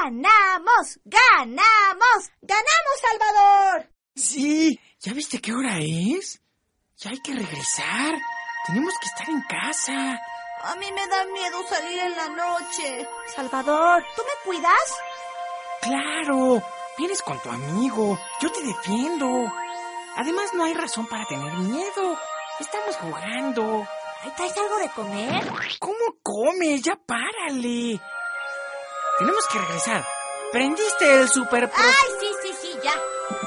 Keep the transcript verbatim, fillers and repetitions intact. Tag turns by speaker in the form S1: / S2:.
S1: ¡Ganamos! ¡Ganamos! ¡Ganamos, Salvador!
S2: Sí, ¿ya viste qué hora es? Ya hay que regresar. Tenemos que estar en casa.
S1: A mí me da miedo salir en la noche. Salvador, ¿tú me cuidas?
S2: Claro, vienes con tu amigo. Yo te defiendo. Además, no hay razón para tener miedo. Estamos jugando.
S1: ¿Ahí traes algo de comer?
S2: ¿Cómo comes? Ya párale. Tenemos que regresar. ¿Prendiste el super...
S1: Ay, sí, sí, sí, ya.